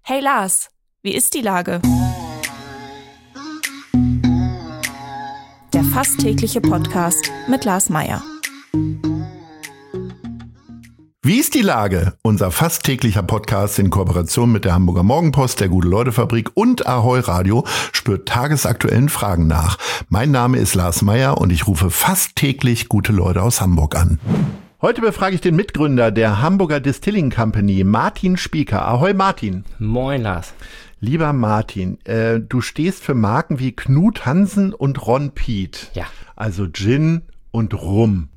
Hey Lars, wie ist die Lage? Der fast tägliche Podcast mit Lars Meyer. Wie ist die Lage? Unser fast täglicher Podcast in Kooperation mit der Hamburger Morgenpost, der Gute-Leute-Fabrik und Ahoi Radio spürt tagesaktuellen Fragen nach. Mein Name ist Lars Meyer und ich rufe fast täglich gute Leute aus Hamburg an. Heute befrage ich den Mitgründer der Hamburger Distilling Company, Martin Spieker. Ahoi Martin. Moin Lars. Lieber Martin, du stehst für Marken wie Knut Hansen und Ron Piet. Ja. Also Gin und Rum.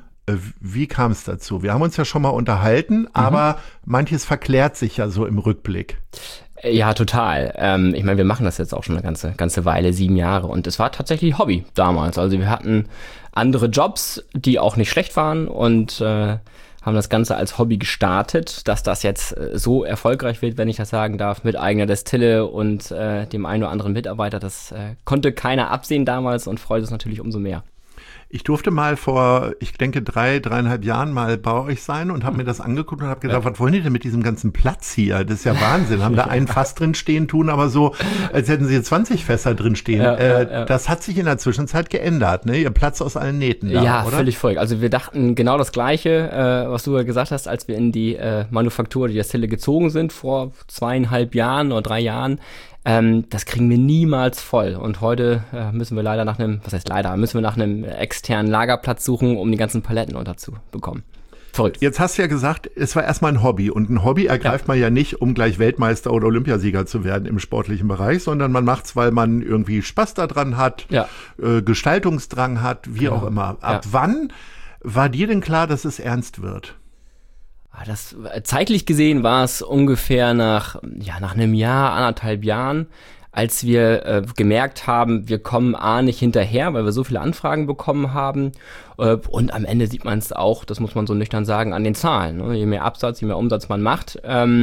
Wie kam es dazu? Wir haben uns ja schon mal unterhalten, aber manches verklärt sich ja so im Rückblick. Ja, total. Ich meine, wir machen das jetzt auch schon eine ganze Weile, 7 Jahre. Und es war tatsächlich Hobby damals. Also wir hatten andere Jobs, die auch nicht schlecht waren und haben das Ganze als Hobby gestartet. Dass das jetzt so erfolgreich wird, wenn ich das sagen darf, mit eigener Destille und dem einen oder anderen Mitarbeiter, das konnte keiner absehen damals und freut es natürlich umso mehr. Ich durfte mal vor, ich denke, 3,5 Jahren mal bei euch sein und habe mir das angeguckt und habe gedacht, was wollen die denn mit diesem ganzen Platz hier? Das ist ja Wahnsinn. Haben da ein Fass drin stehen, tun aber so, als hätten sie hier 20 Fässer drin stehen. Das hat sich in der Zwischenzeit geändert, ne? Ihr Platz aus allen Nähten da, ja, oder? Völlig voll. Also wir dachten genau das Gleiche, was du gesagt hast, als wir in die Manufaktur, die Destille gezogen sind, vor 2,5 Jahren oder 3 Jahren. Das kriegen wir niemals voll. Und heute müssen wir leider nach einem externen Lagerplatz suchen, um die ganzen Paletten unterzubekommen. Verrückt. Jetzt hast du ja gesagt, es war erstmal ein Hobby. Und ein Hobby ergreift man ja nicht, um gleich Weltmeister oder Olympiasieger zu werden im sportlichen Bereich, sondern man macht's, weil man irgendwie Spaß daran hat, Gestaltungsdrang hat, wie auch immer. Ab wann war dir denn klar, dass es ernst wird? Das zeitlich gesehen war es ungefähr nach einem Jahr, 1,5 Jahren, als wir gemerkt haben, wir kommen nicht hinterher, weil wir so viele Anfragen bekommen haben. Und am Ende sieht man es auch, das muss man so nüchtern sagen, an den Zahlen. Ne? Je mehr Absatz, je mehr Umsatz man macht,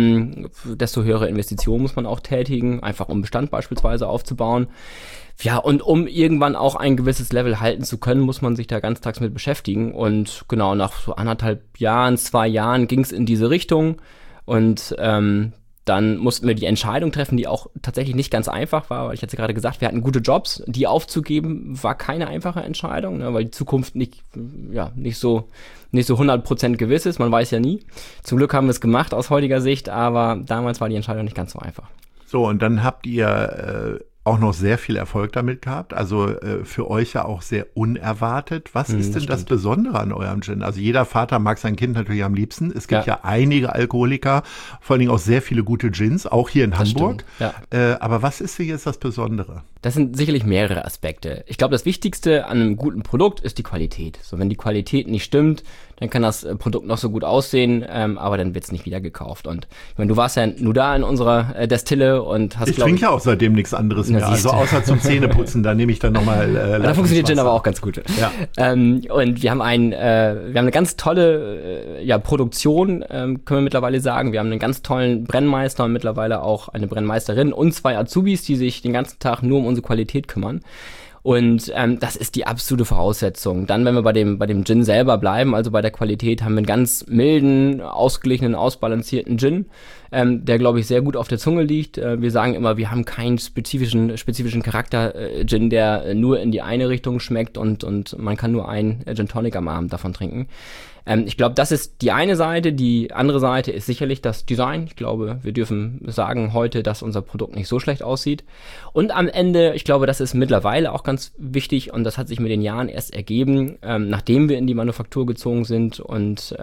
desto höhere Investitionen muss man auch tätigen, einfach um Bestand beispielsweise aufzubauen. Ja, und um irgendwann auch ein gewisses Level halten zu können, muss man sich da ganztags mit beschäftigen. Und genau nach so 1,5 Jahren, 2 Jahren ging es in diese Richtung. Und dann mussten wir die Entscheidung treffen, die auch tatsächlich nicht ganz einfach war, weil ich hatte gerade gesagt, wir hatten gute Jobs. Die aufzugeben, war keine einfache Entscheidung, ne, weil die Zukunft nicht so 100% gewiss ist. Man weiß ja nie. Zum Glück haben wir es gemacht aus heutiger Sicht, aber damals war die Entscheidung nicht ganz so einfach. So, und dann habt ihr auch noch sehr viel Erfolg damit gehabt, also für euch ja auch sehr unerwartet. Was ist denn das Besondere an eurem Gin? Also jeder Vater mag sein Kind natürlich am liebsten. Es gibt ja einige Alkoholiker, vor allen Dingen auch sehr viele gute Gins, auch hier in Hamburg. Aber was ist denn jetzt das Besondere? Das sind sicherlich mehrere Aspekte. Ich glaube, das Wichtigste an einem guten Produkt ist die Qualität. So, wenn die Qualität nicht stimmt, dann kann das Produkt noch so gut aussehen, aber dann wird es nicht wieder gekauft. Und ich meine, du warst ja nur da in unserer Destille und hast, ich trinke ja auch seitdem nichts anderes mehr, also außer zum Zähneputzen, da nehme ich dann nochmal da funktioniert Gin aber auch ganz gut. Ja. Und wir haben eine ganz tolle Produktion, können wir mittlerweile sagen. Wir haben einen ganz tollen Brennmeister und mittlerweile auch eine Brennmeisterin und 2 Azubis, die sich den ganzen Tag nur um unsere Qualität kümmern. Und das ist die absolute Voraussetzung. Dann, wenn wir bei dem Gin selber bleiben, also bei der Qualität, haben wir einen ganz milden, ausgeglichenen, ausbalancierten Gin, der, glaube ich, sehr gut auf der Zunge liegt. Wir sagen immer, wir haben keinen spezifischen Charakter-Gin, der nur in die eine Richtung schmeckt und man kann nur einen Gin Tonic am Abend davon trinken. Ich glaube, das ist die eine Seite. Die andere Seite ist sicherlich das Design. Ich glaube, wir dürfen sagen heute, dass unser Produkt nicht so schlecht aussieht. Und am Ende, ich glaube, das ist mittlerweile auch ganz wichtig und das hat sich mit den Jahren erst ergeben, nachdem wir in die Manufaktur gezogen sind und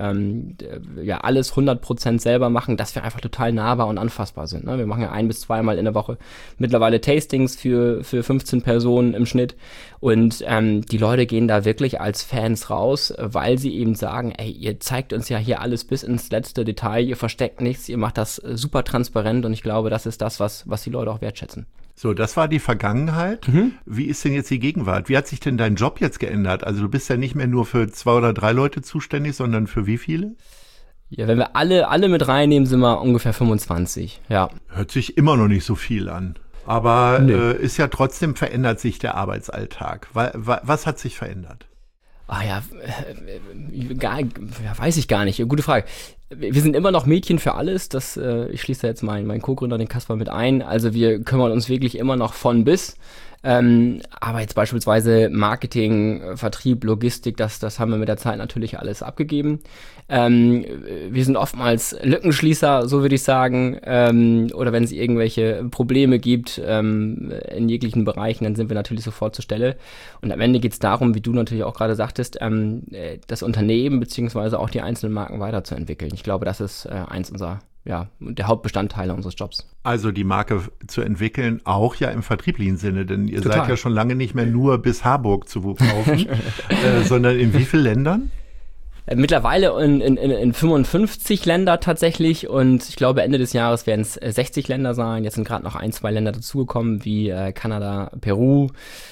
alles 100% selber machen, dass wir einfach total nahbar und anfassbar sind. Ne? Wir machen ja 1 bis 2 Mal in der Woche mittlerweile Tastings für 15 Personen im Schnitt und die Leute gehen da wirklich als Fans raus, weil sie eben sagen, ey, ihr zeigt uns ja hier alles bis ins letzte Detail, ihr versteckt nichts, ihr macht das super transparent und ich glaube, das ist das, was die Leute auch wertschätzen. So, das war die Vergangenheit. Wie ist denn jetzt die Gegenwart? Wie hat sich denn dein Job jetzt geändert? Also du bist ja nicht mehr nur für 2 oder 3 Leute zuständig, sondern für wie viele? Ja, wenn wir alle mit reinnehmen, sind wir ungefähr 25, ja. Hört sich immer noch nicht so viel an. Aber ist ja trotzdem, verändert sich der Arbeitsalltag. Was hat sich verändert? Weiß ich gar nicht. Gute Frage. wir sind immer noch Mädchen für alles. Ich schließe da jetzt meinen Co-Gründer, den Kasper, mit ein. Also wir kümmern uns wirklich immer noch von bis. Aber jetzt beispielsweise Marketing, Vertrieb, Logistik, das haben wir mit der Zeit natürlich alles abgegeben. Wir sind oftmals Lückenschließer, so würde ich sagen. Oder wenn es irgendwelche Probleme gibt in jeglichen Bereichen, dann sind wir natürlich sofort zur Stelle. Und am Ende geht es darum, wie du natürlich auch gerade sagtest, das Unternehmen beziehungsweise auch die einzelnen Marken weiterzuentwickeln. Ich glaube, das ist eins der Hauptbestandteile unseres Jobs. Also die Marke zu entwickeln, auch ja im vertrieblichen Sinne, denn ihr Total. seid ja schon lange nicht mehr nur bis Harburg zu kaufen, sondern in wie vielen Ländern? Mittlerweile in 55 Länder tatsächlich, und ich glaube Ende des Jahres werden es 60 Länder sein. Jetzt sind gerade noch 1-2 Länder dazugekommen, wie Kanada, Peru.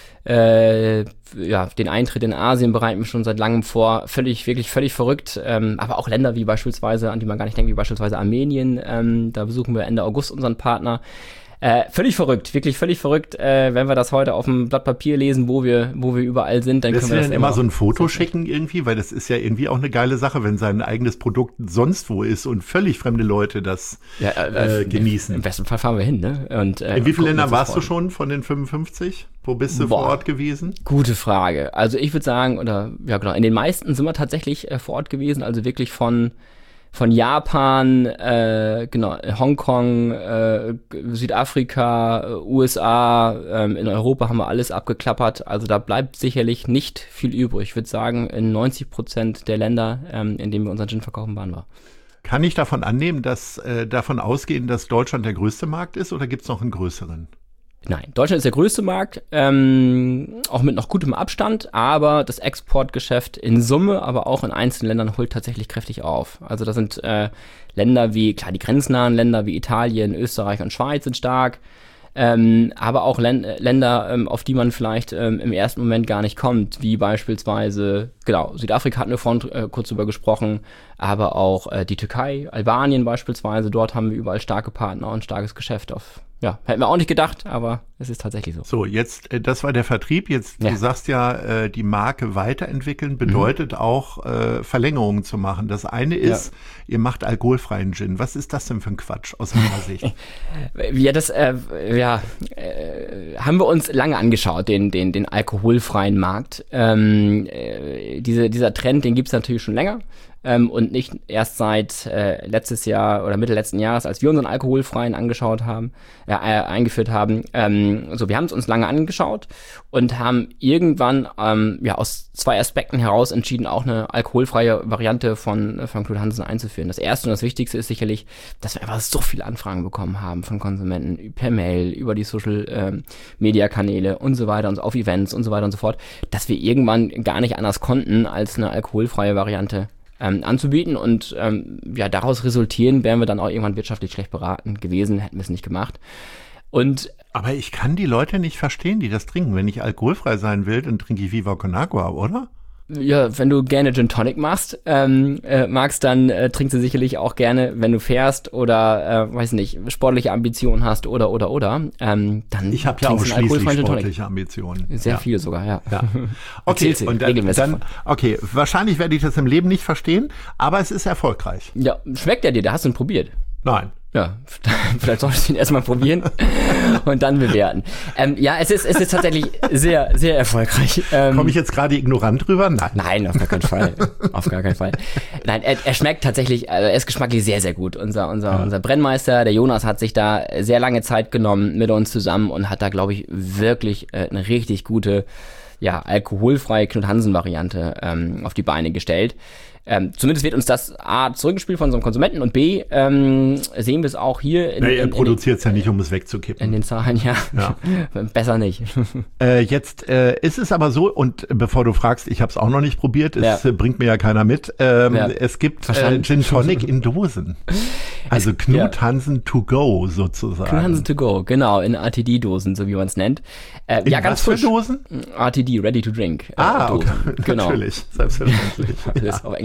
Den Eintritt in Asien bereiten wir schon seit langem vor. Wirklich völlig verrückt. Aber auch Länder wie beispielsweise, an die man gar nicht denkt, wie beispielsweise Armenien. Da besuchen wir Ende August unseren Partner. Völlig verrückt, wirklich völlig verrückt. Wenn wir das heute auf dem Blatt Papier lesen, wo wir überall sind, dann können wir das denn immer so ein Foto schicken irgendwie? Weil das ist ja irgendwie auch eine geile Sache, wenn sein eigenes Produkt sonst wo ist und völlig fremde Leute das genießen. Im besten Fall fahren wir hin, ne? Und, in wie vielen Ländern warst du schon von den 55? Wo bist du vor Ort gewesen? Gute Frage. Also ich würde sagen, in den meisten sind wir tatsächlich vor Ort gewesen, also wirklich von Japan, Hongkong, Südafrika, USA, in Europa haben wir alles abgeklappert. Also da bleibt sicherlich nicht viel übrig. Ich würde sagen, in 90% der Länder, in denen wir unseren Gin verkaufen, waren wir. Kann ich davon annehmen, davon ausgehen, dass Deutschland der größte Markt ist, oder gibt es noch einen größeren? Nein, Deutschland ist der größte Markt, auch mit noch gutem Abstand, aber das Exportgeschäft in Summe, aber auch in einzelnen Ländern holt tatsächlich kräftig auf. Also da sind Länder wie, klar, die grenznahen Länder wie Italien, Österreich und Schweiz sind stark, aber auch Länder, auf die man vielleicht im ersten Moment gar nicht kommt, wie beispielsweise, Südafrika hatten wir vorhin kurz drüber gesprochen, aber auch die Türkei, Albanien beispielsweise, dort haben wir überall starke Partner und starkes Geschäft hätten wir auch nicht gedacht, aber es ist tatsächlich so. So, jetzt, das war der Vertrieb. Jetzt, du sagst ja, die Marke weiterentwickeln bedeutet auch, Verlängerungen zu machen. Das eine ist, ihr macht alkoholfreien Gin. Was ist das denn für ein Quatsch aus meiner Sicht? Haben wir uns lange angeschaut, den alkoholfreien Markt. Dieser Trend, den gibt's natürlich schon länger. Und nicht erst seit letztes Jahr oder Mitte letzten Jahres, als wir unseren alkoholfreien eingeführt haben. Wir haben es uns lange angeschaut und haben irgendwann aus 2 Aspekten heraus entschieden, auch eine alkoholfreie Variante von Knut Hansen einzuführen. Das erste und das Wichtigste ist sicherlich, dass wir einfach so viele Anfragen bekommen haben von Konsumenten per Mail, über die Social-Media-Kanäle und so weiter und auf Events und so weiter und so fort, dass wir irgendwann gar nicht anders konnten, als eine alkoholfreie Variante anzubieten, und daraus resultieren, wären wir dann auch irgendwann wirtschaftlich schlecht beraten gewesen, hätten wir es nicht gemacht. Aber ich kann die Leute nicht verstehen, die das trinken. Wenn ich alkoholfrei sein will, dann trinke ich Viva Con Agua, oder? Ja, wenn du gerne Gin Tonic magst, dann trinkst du sicherlich auch gerne, wenn du fährst oder, sportliche Ambitionen hast oder. Dann ich habe ja auch schließlich sportliche Ambitionen. Sehr viele sogar, ja. Okay, und dann, wahrscheinlich werde ich das im Leben nicht verstehen, aber es ist erfolgreich. Ja, schmeckt der dir? Da hast du ihn probiert. Nein. Ja, vielleicht solltest du ihn erstmal probieren und dann bewerten. Es ist tatsächlich sehr, sehr erfolgreich. Komme ich jetzt gerade ignorant rüber? Nein, auf gar keinen Fall. Auf gar keinen Fall. Nein, er schmeckt tatsächlich, er ist geschmacklich sehr, sehr gut. Unser Brennmeister, der Jonas, hat sich da sehr lange Zeit genommen mit uns zusammen und hat da, glaube ich, wirklich eine richtig gute, alkoholfreie Knut Hansen Variante auf die Beine gestellt. Zumindest wird uns das A zurückgespielt von unserem Konsumenten, und B sehen wir es auch hier. Er produziert es ja nicht, um es wegzukippen. In den Zahlen, ja. Besser nicht. Jetzt ist es aber so, und bevor du fragst, ich habe es auch noch nicht probiert, es bringt mir ja keiner mit, es gibt Gin Tonic in Dosen. Also Knut Hansen to go sozusagen. Knut Hansen to go, genau, in RTD-Dosen, so wie man es nennt. In ganz frisch. Dosen? RTD, ready to drink. Okay. Genau. Natürlich, selbstverständlich. Alles auf Englisch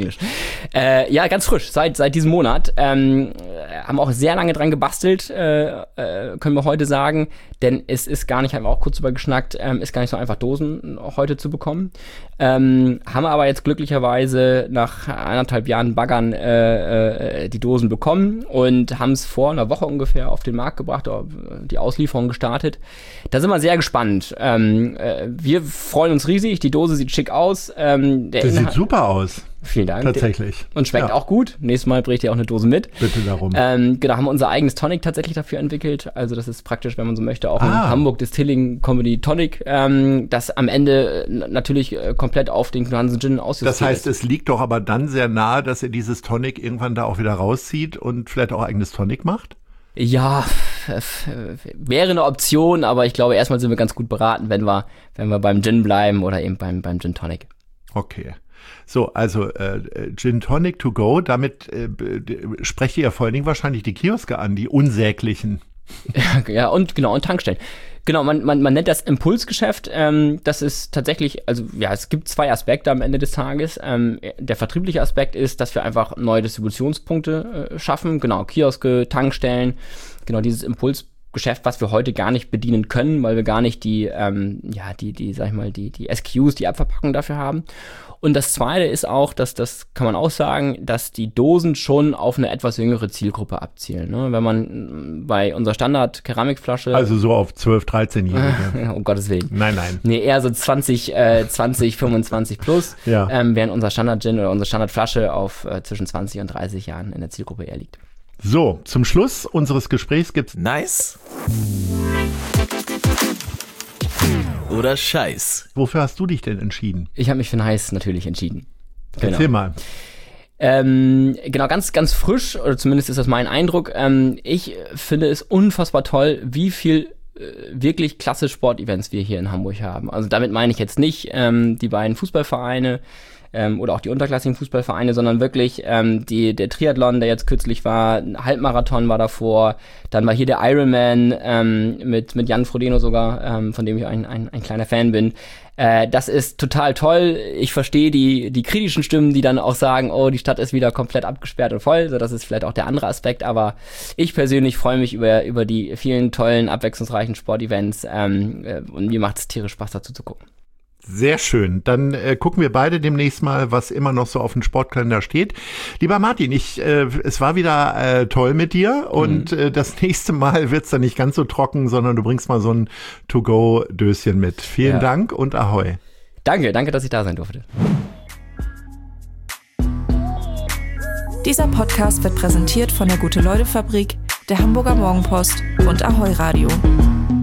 Englisch. Ja, ganz frisch, seit diesem Monat. Haben auch sehr lange dran gebastelt, können wir heute sagen, denn es ist gar nicht, haben wir auch kurz drüber geschnackt, ist gar nicht so einfach, Dosen heute zu bekommen. Haben aber jetzt glücklicherweise nach 1,5 Jahren Baggern die Dosen bekommen und haben es vor einer Woche ungefähr auf den Markt gebracht, die Auslieferung gestartet. Da sind wir sehr gespannt. Wir freuen uns riesig, die Dose sieht schick aus. Das sieht super aus. Vielen Dank. Tatsächlich. Und schmeckt auch gut. Nächstes Mal bringt ihr auch eine Dose mit. Bitte darum. Genau, haben wir unser eigenes Tonic tatsächlich dafür entwickelt. Also das ist praktisch, wenn man so möchte, auch ein Hamburg Distilling Company Tonic, das am Ende natürlich komplett auf den Hansen Gin ausjustiert. Das heißt, es liegt doch aber dann sehr nahe, dass ihr dieses Tonic irgendwann da auch wieder rauszieht und vielleicht auch eigenes Tonic macht? Ja, wäre eine Option, aber ich glaube, erstmal sind wir ganz gut beraten, wenn wir beim Gin bleiben oder eben beim Gin Tonic. Okay. So, also Gin Tonic to go, damit sprecht ihr ja vor allen Dingen wahrscheinlich die Kioske an, die unsäglichen. Ja, und Tankstellen. Genau, man nennt das Impulsgeschäft. Das ist tatsächlich, also ja, es gibt 2 Aspekte am Ende des Tages. Der vertriebliche Aspekt ist, dass wir einfach neue Distributionspunkte schaffen. Genau, Kioske, Tankstellen, genau dieses Impulsgeschäft, was wir heute gar nicht bedienen können, weil wir gar nicht die SKUs, die Abverpackung dafür haben. Und das Zweite ist auch, das kann man auch sagen, dass die Dosen schon auf eine etwas jüngere Zielgruppe abzielen. Ne? Wenn man bei unserer Standard-Keramikflasche... Also so auf 12-, 13-Jährige. Um Gottes Willen. Nein. Nee, eher so 20, 25 plus, ja. Während unser Standard-Gin oder unsere Standardflasche auf zwischen 20 und 30 Jahren in der Zielgruppe eher liegt. So, zum Schluss unseres Gesprächs gibt's Nice oder Scheiß. Wofür hast du dich denn entschieden? Ich habe mich für Nice natürlich entschieden. Genau. Erzähl mal. Genau, ganz, ganz frisch, oder zumindest ist das mein Eindruck. Ich finde es unfassbar toll, wie viel wirklich klasse Sportevents wir hier in Hamburg haben. Also damit meine ich jetzt nicht die beiden Fußballvereine oder auch die unterklassigen Fußballvereine, sondern wirklich der Triathlon, der jetzt kürzlich war, ein Halbmarathon war davor, dann war hier der Ironman mit Jan Frodeno sogar, von dem ich ein kleiner Fan bin. Das ist total toll. Ich verstehe die kritischen Stimmen, die dann auch sagen, oh, die Stadt ist wieder komplett abgesperrt und voll. So, das ist vielleicht auch der andere Aspekt, aber ich persönlich freue mich über die vielen tollen, abwechslungsreichen Sportevents und mir macht es tierisch Spaß, dazu zu gucken. Sehr schön. Dann gucken wir beide demnächst mal, was immer noch so auf dem Sportkalender steht. Lieber Martin, es war wieder toll mit dir und das nächste Mal wird's dann nicht ganz so trocken, sondern du bringst mal so ein To-Go-Döschen mit. Vielen Dank und Ahoi. Danke, dass ich da sein durfte. Dieser Podcast wird präsentiert von der Gute-Leute-Fabrik, der Hamburger Morgenpost und Ahoi Radio.